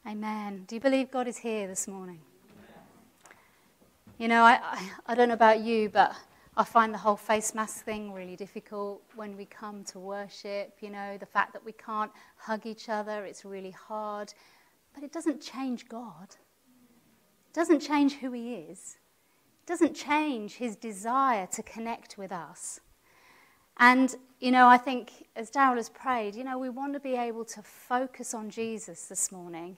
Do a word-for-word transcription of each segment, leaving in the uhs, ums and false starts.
Amen. Do you believe God is here this morning? You know, I, I, I don't know about you, but I find the whole face mask thing really difficult when we come to worship. You know, the fact that we can't hug each other, it's really hard. But it doesn't change God. It doesn't change who he is. It doesn't change his desire to connect with us. And, you know, I think as Daryl has prayed, you know, we want to be able to focus on Jesus this morning,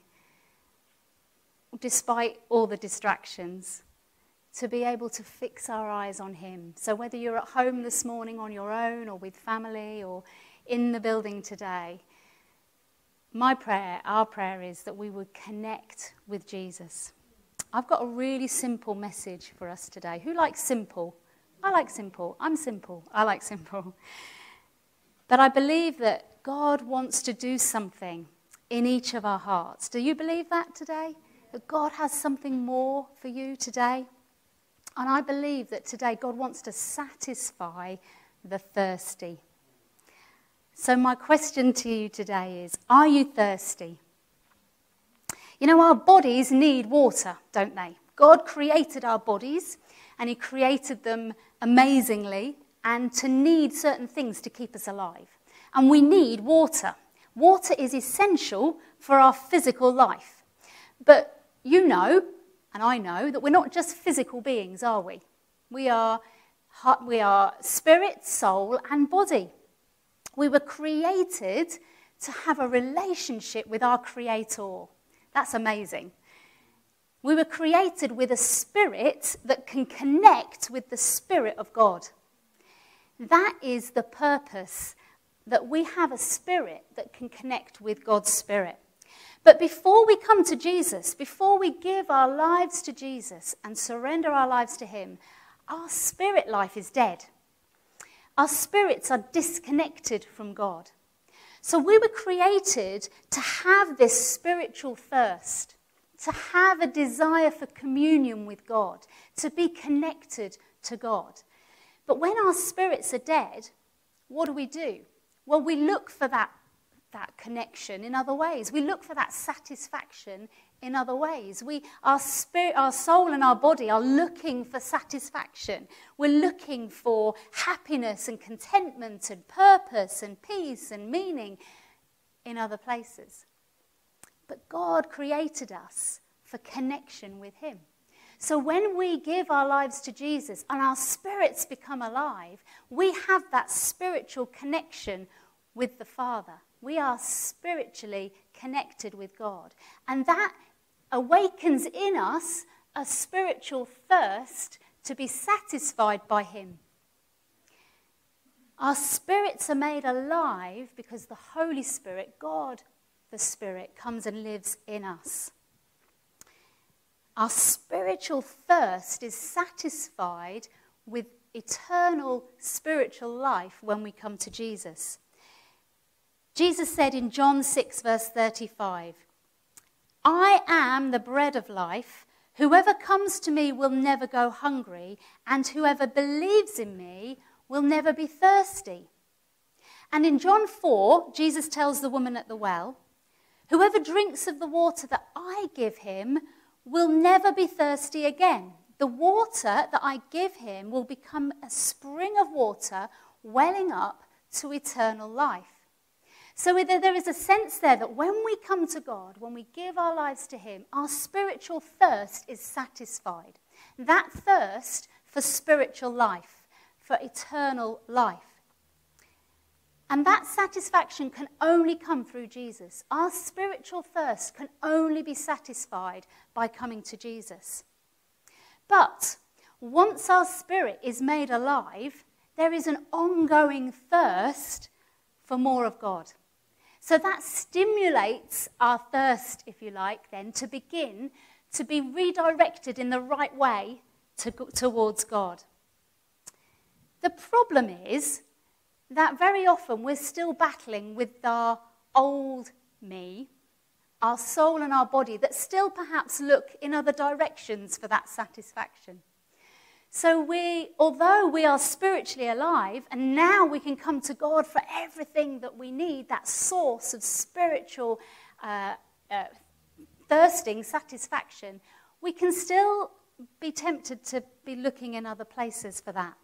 despite all the distractions, to be able to fix our eyes on him. So whether you're at home this morning on your own or with family or in the building today, my prayer, our prayer is that we would connect with Jesus. I've got a really simple message for us today. Who likes simple? I like simple. I'm simple. I like simple. But I believe that God wants to do something in each of our hearts. Do you believe that today? That God has something more for you today? And I believe that today God wants to satisfy the thirsty. So my question to you today is, are you thirsty? You know, our bodies need water, don't they? God created our bodies, and he created them amazingly, and to need certain things to keep us alive. And we need water. Water is essential for our physical life. But you know, and I know, that we're not just physical beings, are we? We are, we are spirit, soul, and body. We were created to have a relationship with our Creator. That's amazing. We were created with a spirit that can connect with the Spirit of God. That is the purpose, that we have a spirit that can connect with God's Spirit. But before we come to Jesus, before we give our lives to Jesus and surrender our lives to him, our spirit life is dead. Our spirits are disconnected from God. So we were created to have this spiritual thirst, to have a desire for communion with God, to be connected to God. But when our spirits are dead, what do we do? Well, we look for that that connection in other ways. We look for that satisfaction in other ways. We, our spirit, our soul and our body are looking for satisfaction. We're looking for happiness and contentment and purpose and peace and meaning in other places. But God created us for connection with him. So when we give our lives to Jesus and our spirits become alive, we have that spiritual connection with the Father. We are spiritually connected with God. And that awakens in us a spiritual thirst to be satisfied by him. Our spirits are made alive because the Holy Spirit, God the Spirit, comes and lives in us. Our spiritual thirst is satisfied with eternal spiritual life when we come to Jesus. Jesus said in John six, verse thirty-five, I am the bread of life. Whoever comes to me will never go hungry, and whoever believes in me will never be thirsty. And in John four, Jesus tells the woman at the well, whoever drinks of the water that I give him will never be thirsty again. The water that I give him will become a spring of water welling up to eternal life. So there is a sense there that when we come to God, when we give our lives to him, our spiritual thirst is satisfied. That thirst for spiritual life, for eternal life. And that satisfaction can only come through Jesus. Our spiritual thirst can only be satisfied by coming to Jesus. But once our spirit is made alive, there is an ongoing thirst for more of God. So that stimulates our thirst, if you like, then, to begin to be redirected in the right way to, towards God. The problem is that very often we're still battling with our old me, our soul and our body, that still perhaps look in other directions for that satisfaction. So we, although we are spiritually alive, and now we can come to God for everything that we need, that source of spiritual uh, uh, thirsting satisfaction, we can still be tempted to be looking in other places for that.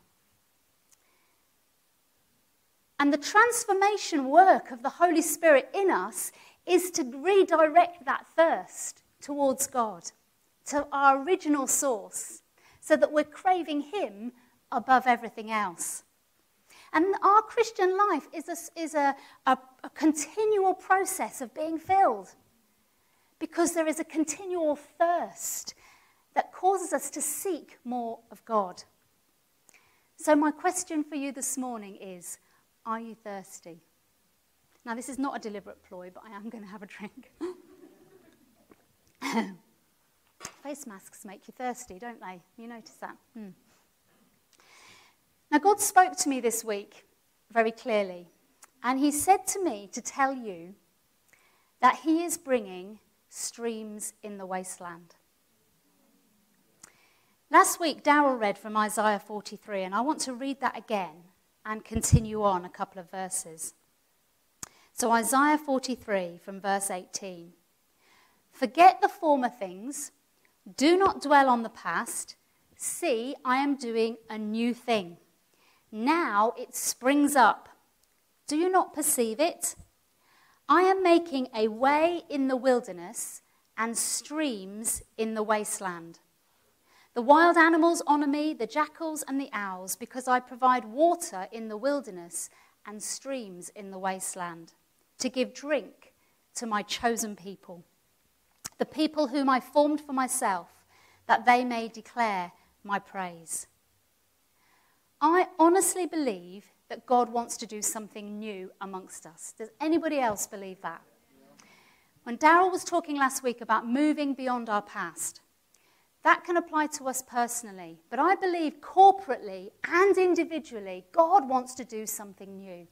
And the transformation work of the Holy Spirit in us is to redirect that thirst towards God, to our original source, so that we're craving him above everything else. And our Christian life is a, is a, a, a continual process of being filled, because there is a continual thirst that causes us to seek more of God. So my question for you this morning is, are you thirsty? Now, this is not a deliberate ploy, but I am going to have a drink. Face masks make you thirsty, don't they? You notice that? Hmm. Now, God spoke to me this week very clearly, and he said to me to tell you that he is bringing streams in the wasteland. Last week, Darryl read from Isaiah forty-three, and I want to read that again and continue on a couple of verses. So Isaiah forty-three from verse eighteen. Forget the former things, do not dwell on the past. See, I am doing a new thing. Now it springs up. Do you not perceive it? I am making a way in the wilderness and streams in the wasteland. The wild animals honor me, the jackals and the owls, because I provide water in the wilderness and streams in the wasteland, to give drink to my chosen people, the people whom I formed for myself, that they may declare my praise. I honestly believe that God wants to do something new amongst us. Does anybody else believe that? When Darryl was talking last week about moving beyond our past, that can apply to us personally, but I believe corporately and individually, God wants to do something new.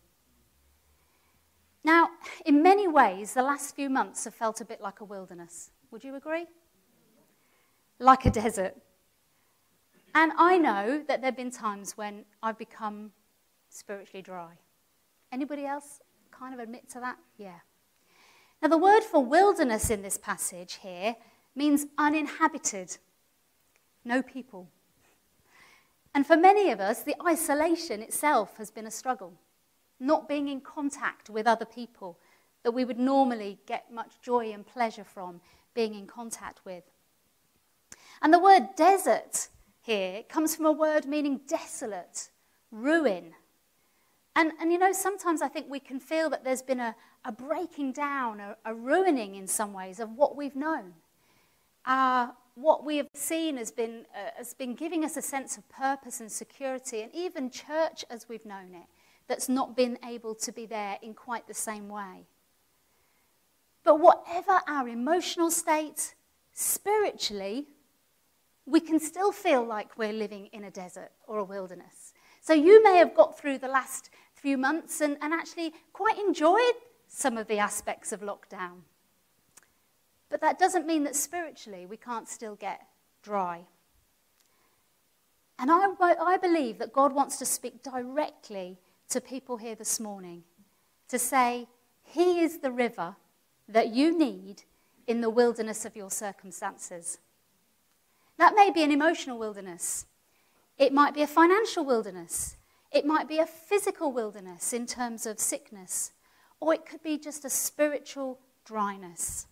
Now, in many ways, the last few months have felt a bit like a wilderness. Would you agree? Like a desert. And I know that there have been times when I've become spiritually dry. Anybody else kind of admit to that? Yeah. Now, the word for wilderness in this passage here means uninhabited. No people. And for many of us, the isolation itself has been a struggle. Not being in contact with other people that we would normally get much joy and pleasure from being in contact with. And the word desert here comes from a word meaning desolate, ruin. And, and you know, sometimes I think we can feel that there's been a, a breaking down, a, a ruining in some ways of what we've known. Uh, what we have seen has been, uh, has been giving us a sense of purpose and security, and even church as we've known it, that's not been able to be there in quite the same way. But whatever our emotional state, spiritually, we can still feel like we're living in a desert or a wilderness. So you may have got through the last few months and, and actually quite enjoyed some of the aspects of lockdown. But that doesn't mean that spiritually we can't still get dry. And I, I believe that God wants to speak directly to people here this morning to say, he is the river that you need in the wilderness of your circumstances. That may be an emotional wilderness. It might be a financial wilderness. It might be a physical wilderness in terms of sickness. Or it could be just a spiritual dryness.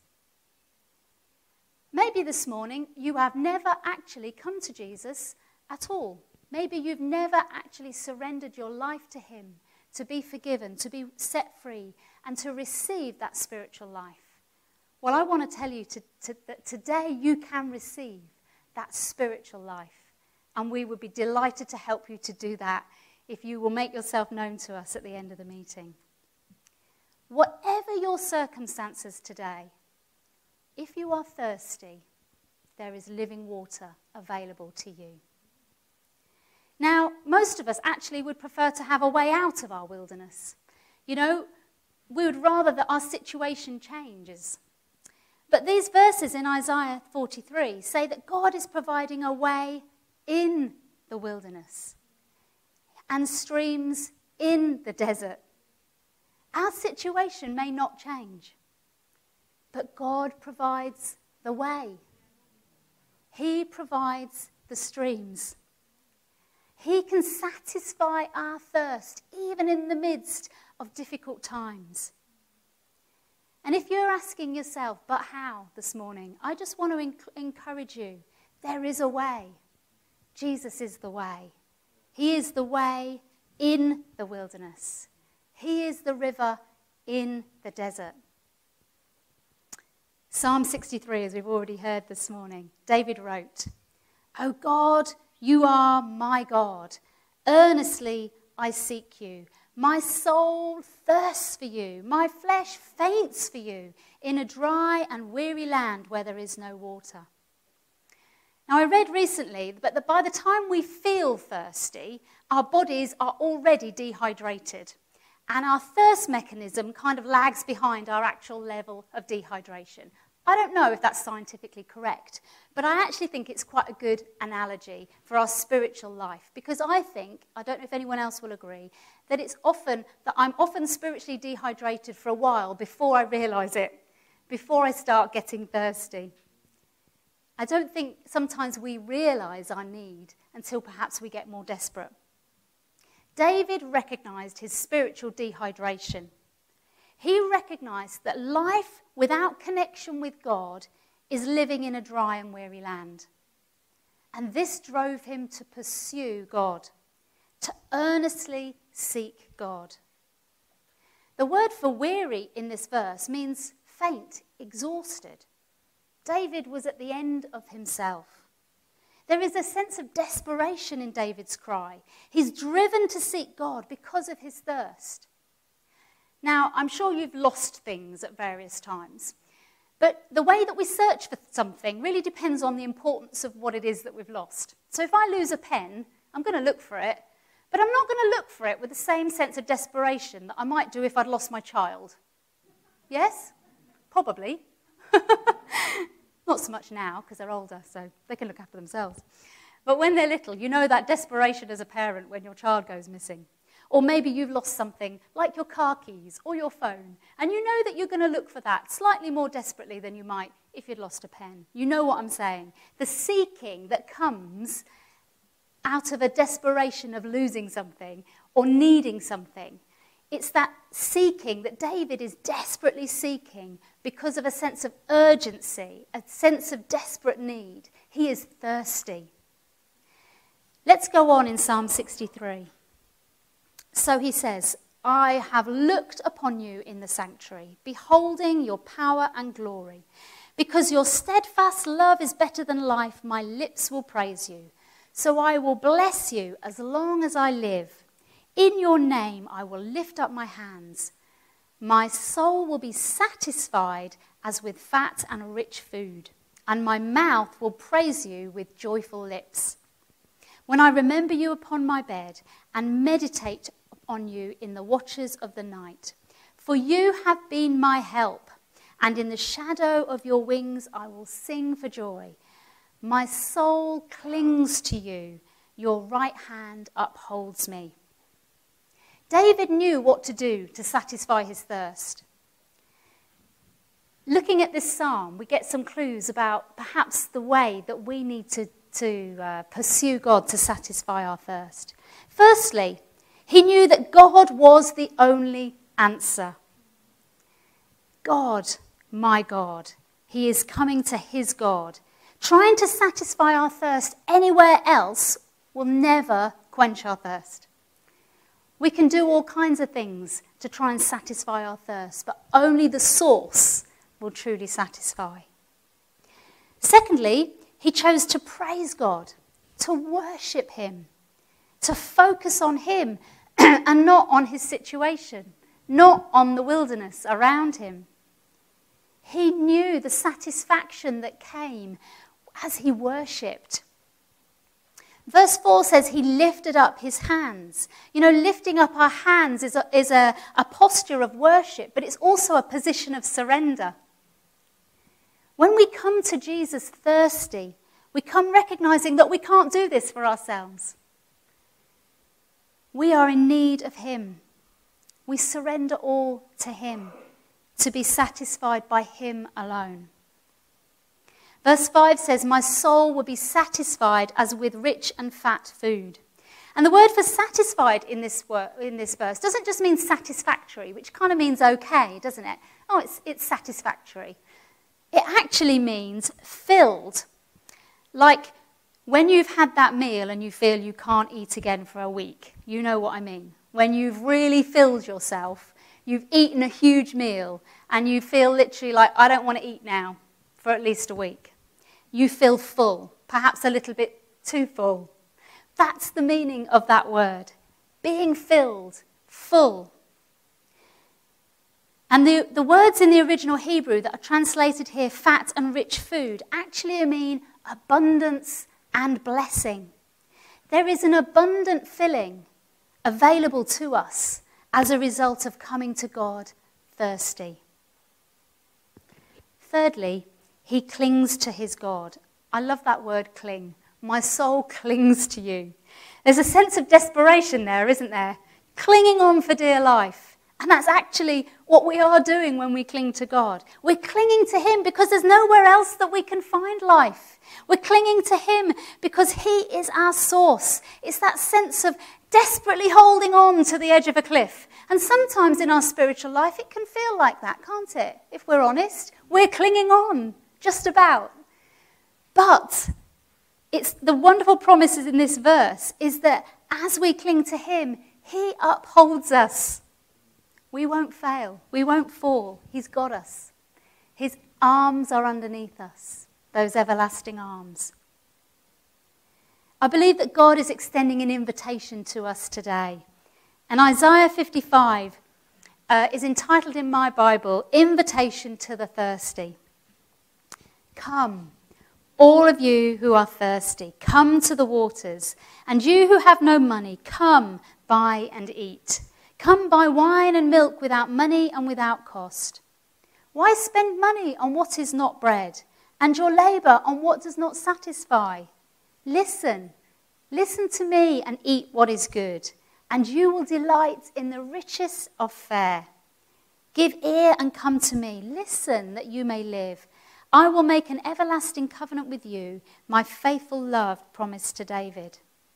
Maybe this morning you have never actually come to Jesus at all. Maybe you've never actually surrendered your life to him to be forgiven, to be set free, and to receive that spiritual life. Well, I want to tell you to, to, that today you can receive that spiritual life. And we would be delighted to help you to do that if you will make yourself known to us at the end of the meeting. Whatever your circumstances today, if you are thirsty, there is living water available to you. Now, most of us actually would prefer to have a way out of our wilderness. You know, we would rather that our situation changes. But these verses in Isaiah forty-three say that God is providing a way in the wilderness and streams in the desert. Our situation may not change, but God provides the way. He provides the streams. He can satisfy our thirst, even in the midst of difficult times. And if you're asking yourself, but how this morning? I just want to enc- encourage you. There is a way. Jesus is the way. He is the way in the wilderness. He is the river in the desert. Psalm sixty-three, as we've already heard this morning, David wrote, "O God, you are my God. Earnestly I seek you. My soul thirsts for you. My flesh faints for you in a dry and weary land where there is no water." Now, I read recently that by the time we feel thirsty, our bodies are already dehydrated. And our thirst mechanism kind of lags behind our actual level of dehydration. I don't know if that's scientifically correct, but I actually think it's quite a good analogy for our spiritual life, because I think, I don't know if anyone else will agree, that it's often, that I'm often spiritually dehydrated for a while before I realise it, before I start getting thirsty. I don't think sometimes we realise our need until perhaps we get more desperate. David recognised his spiritual dehydration. He recognised that life without connection with God is living in a dry and weary land. And this drove him to pursue God, to earnestly seek God. The word for weary in this verse means faint, exhausted. David was at the end of himself. There is a sense of desperation in David's cry. He's driven to seek God because of his thirst. Now, I'm sure you've lost things at various times, but the way that we search for something really depends on the importance of what it is that we've lost. So if I lose a pen, I'm going to look for it, but I'm not going to look for it with the same sense of desperation that I might do if I'd lost my child. Yes? Probably. Not so much now, because they're older, so they can look after themselves. But when they're little, you know that desperation as a parent when your child goes missing. Or maybe you've lost something, like your car keys or your phone, and you know that you're going to look for that slightly more desperately than you might if you'd lost a pen. You know what I'm saying. The seeking that comes out of a desperation of losing something or needing something. It's that seeking that David is desperately seeking because of a sense of urgency, a sense of desperate need. He is thirsty. Let's go on in Psalm sixty-three. So he says, "I have looked upon you in the sanctuary, beholding your power and glory. Because your steadfast love is better than life, my lips will praise you. So I will bless you as long as I live. In your name I will lift up my hands. My soul will be satisfied as with fat and rich food, and my mouth will praise you with joyful lips. When I remember you upon my bed and meditate on you in the watches of the night. For you have been my help, and in the shadow of your wings I will sing for joy. My soul clings to you, your right hand upholds me." David knew what to do to satisfy his thirst. Looking at this psalm, we get some clues about perhaps the way that we need to, to uh, pursue God to satisfy our thirst. Firstly, he knew that God was the only answer. God, my God, he is coming to his God. Trying to satisfy our thirst anywhere else will never quench our thirst. We can do all kinds of things to try and satisfy our thirst, but only the source will truly satisfy. Secondly, he chose to praise God, to worship him, to focus on him and not on his situation, not on the wilderness around him. He knew the satisfaction that came as he worshipped. Verse four says he lifted up his hands. You know, lifting up our hands is a, is a, a posture of worship, but it's also a position of surrender. When we come to Jesus thirsty, we come recognizing that we can't do this for ourselves. We are in need of him. We surrender all to him to be satisfied by him alone. Verse five says, my soul will be satisfied as with rich and fat food. And the word for satisfied in this word, in this verse doesn't just mean satisfactory, which kind of means okay, doesn't it? Oh, it's, it's satisfactory. It actually means filled. Like when you've had that meal and you feel you can't eat again for a week. You know what I mean. When you've really filled yourself, you've eaten a huge meal, and you feel literally like, I don't want to eat now for at least a week. You feel full, perhaps a little bit too full. That's the meaning of that word, being filled, full. And the, the words in the original Hebrew that are translated here, fat and rich food, actually mean abundance and blessing. There is an abundant filling available to us as a result of coming to God thirsty. Thirdly, he clings to his God. I love that word, cling. My soul clings to you. There's a sense of desperation there, isn't there? Clinging on for dear life. And that's actually what we are doing when we cling to God. We're clinging to him because there's nowhere else that we can find life. We're clinging to him because he is our source. It's that sense of desperately holding on to the edge of a cliff. And sometimes in our spiritual life, it can feel like that, can't it? If we're honest, we're clinging on. Just about. But it's the wonderful promises in this verse is that as we cling to him, he upholds us. We won't fail. We won't fall. He's got us. His arms are underneath us, those everlasting arms. I believe that God is extending an invitation to us today. And Isaiah fifty-five uh, is entitled in my Bible, Invitation to the Thirsty. Come, all of you who are thirsty, come to the waters, and you who have no money, come, buy and eat. Come buy wine and milk without money and without cost. Why spend money on what is not bread, and your labor on what does not satisfy? Listen, listen to me and eat what is good, and you will delight in the richest of fare. Give ear and come to me. Listen that you may live. I will make an everlasting covenant with you, my faithful love promised to David.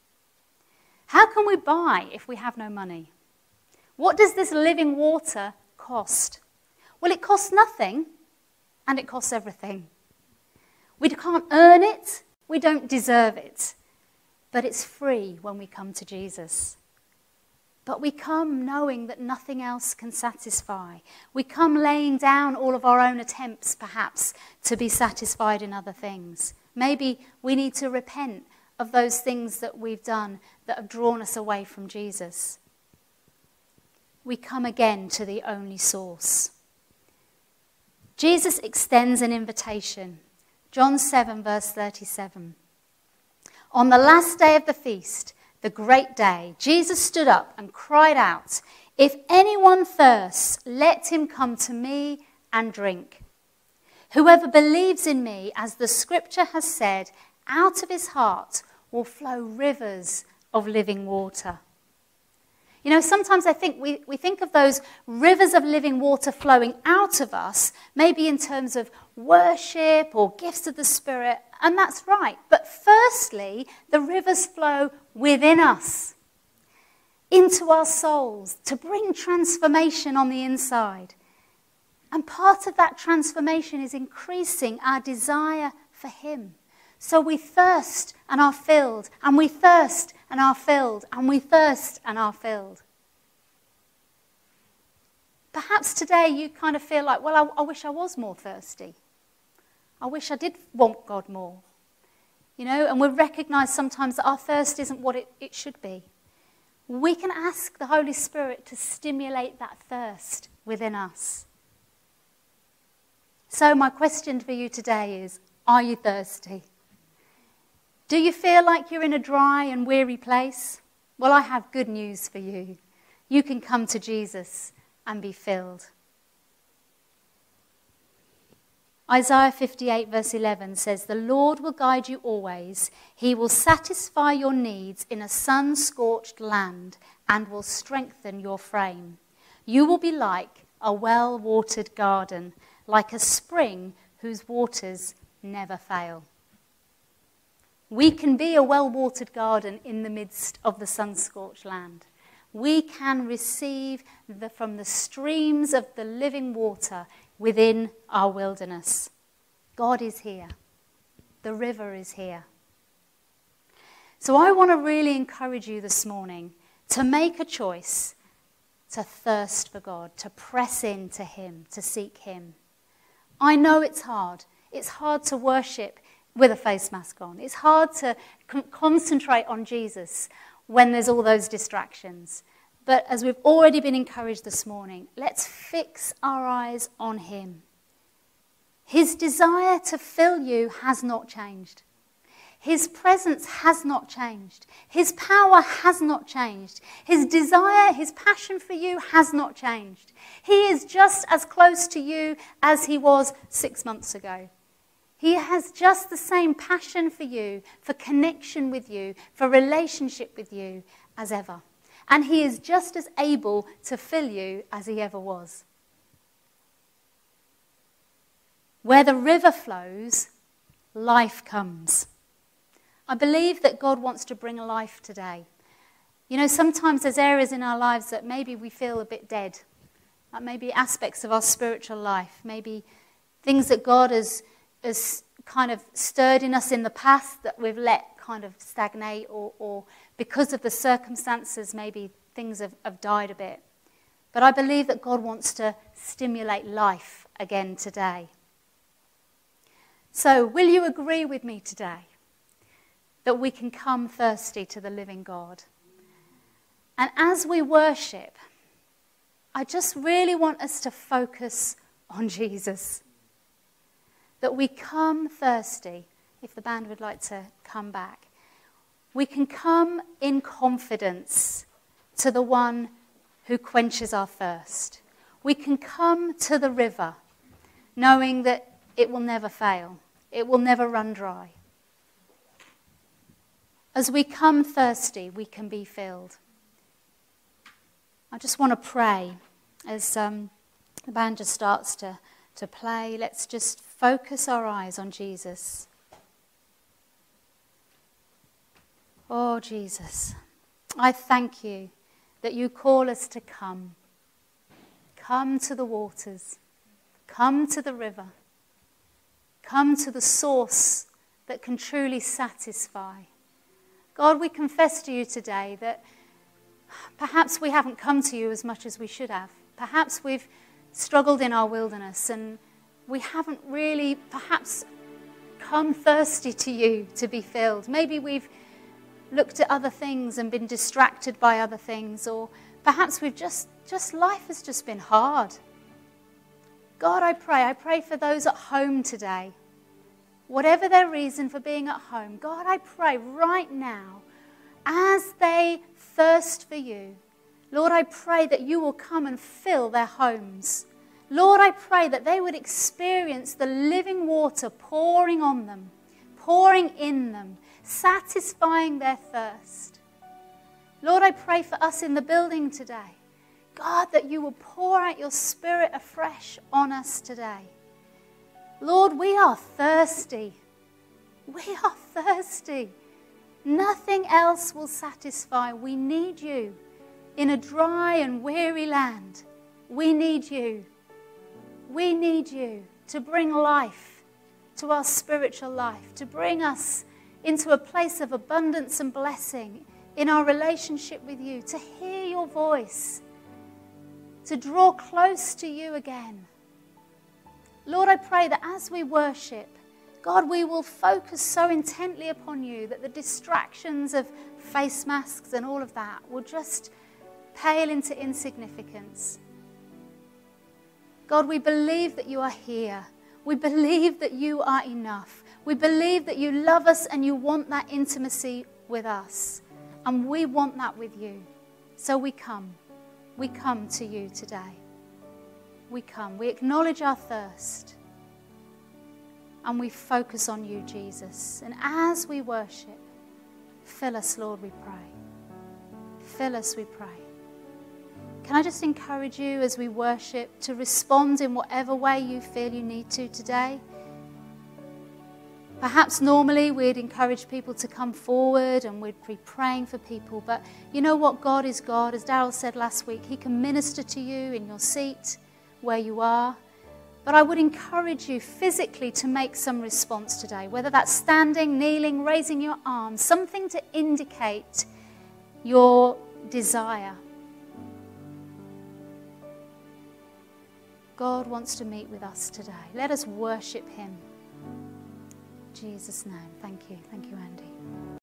How can we buy if we have no money? What does this living water cost? Well, it costs nothing, and it costs everything. We can't earn it, we don't deserve it, but it's free when we come to Jesus. But we come knowing that nothing else can satisfy. We come laying down all of our own attempts, perhaps, to be satisfied in other things. Maybe we need to repent of those things that we've done that have drawn us away from Jesus. We come again to the only source. Jesus extends an invitation. John seven, verse thirty-seven. On the last day of the feast, the great day, Jesus stood up and cried out, "If anyone thirsts, let him come to me and drink. Whoever believes in me, as the scripture has said, out of his heart will flow rivers of living water." You know, sometimes I think we, we think of those rivers of living water flowing out of us, maybe in terms of worship or gifts of the Spirit, and that's right. But firstly, the rivers flow within us, into our souls, to bring transformation on the inside. And part of that transformation is increasing our desire for him. So we thirst and are filled, and we thirst and are filled, and we thirst and are filled. Perhaps today you kind of feel like, well, I, I wish I was more thirsty. I wish I did want God more. You know, and we recognize sometimes that our thirst isn't what it, it should be. We can ask the Holy Spirit to stimulate that thirst within us. So my question for you today is, are you thirsty? Do you feel like you're in a dry and weary place? Well, I have good news for you. You can come to Jesus and be filled. Isaiah fifty-eight verse eleven says, "The Lord will guide you always. He will satisfy your needs in a sun-scorched land and will strengthen your frame. You will be like a well-watered garden, like a spring whose waters never fail. We can be a well-watered garden in the midst of the sun-scorched land. We can receive the, from the streams of the living water within our wilderness. God is here. The river is here. So I want to really encourage you this morning to make a choice to thirst for God, to press into him, to seek him. I know it's hard. It's hard to worship with a face mask on. It's hard to con- concentrate on Jesus when there's all those distractions. But as we've already been encouraged this morning, let's fix our eyes on him. His desire to fill you has not changed. His presence has not changed. His power has not changed. His desire, his passion for you has not changed. He is just as close to you as he was six months ago. He has just the same passion for you, for connection with you, for relationship with you as ever. And he is just as able to fill you as he ever was. Where the river flows, life comes. I believe that God wants to bring life today. You know, sometimes there's areas in our lives that maybe we feel a bit dead. Like maybe aspects of our spiritual life, maybe things that God has, has kind of stirred in us in the past that we've let kind of stagnate, or, or because of the circumstances, maybe things have, have died a bit. But I believe that God wants to stimulate life again today. So will you agree with me today that we can come thirsty to the living God? And as we worship, I just really want us to focus on Jesus. That we come thirsty. If the band would like to come back. We can come in confidence to the one who quenches our thirst. We can come to the river knowing that it will never fail. It will never run dry. As we come thirsty, we can be filled. I just want to pray as um, the band just starts to, to play. Let's just focus our eyes on Jesus. Oh, Jesus, I thank you that you call us to come. Come to the waters. Come to the river. Come to the source that can truly satisfy. God, we confess to you today that perhaps we haven't come to you as much as we should have. Perhaps we've struggled in our wilderness and we haven't really perhaps come thirsty to you to be filled. Maybe we've looked at other things and been distracted by other things, or perhaps we've just, just life has just been hard. God, I pray, I pray for those at home today. Whatever their reason for being at home, God, I pray right now, as they thirst for you, Lord, I pray that you will come and fill their homes. Lord, I pray that they would experience the living water pouring on them, pouring in them, satisfying their thirst. Lord, I pray for us in the building today. God, that you will pour out your Spirit afresh on us today. Lord, we are thirsty. We are thirsty. Nothing else will satisfy. We need you. In a dry and weary land, we need you. We need you to bring life to our spiritual life, to bring us into a place of abundance and blessing in our relationship with you, to hear your voice, to draw close to you again. Lord, I pray that as we worship, God, we will focus so intently upon you that the distractions of face masks and all of that will just pale into insignificance. God, we believe that you are here. We believe that you are enough. We believe that you love us and you want that intimacy with us. And we want that with you. So we come. We come to you today. We come. We acknowledge our thirst. And we focus on you, Jesus. And as we worship, fill us, Lord, we pray. Fill us, we pray. Can I just encourage you as we worship to respond in whatever way you feel you need to today? Perhaps normally we'd encourage people to come forward and we'd be praying for people. But you know what? God is God. As Daryl said last week, he can minister to you in your seat where you are. But I would encourage you physically to make some response today, whether that's standing, kneeling, raising your arms, something to indicate your desire. God wants to meet with us today. Let us worship him. In Jesus' name. Thank you. Thank you, Andy.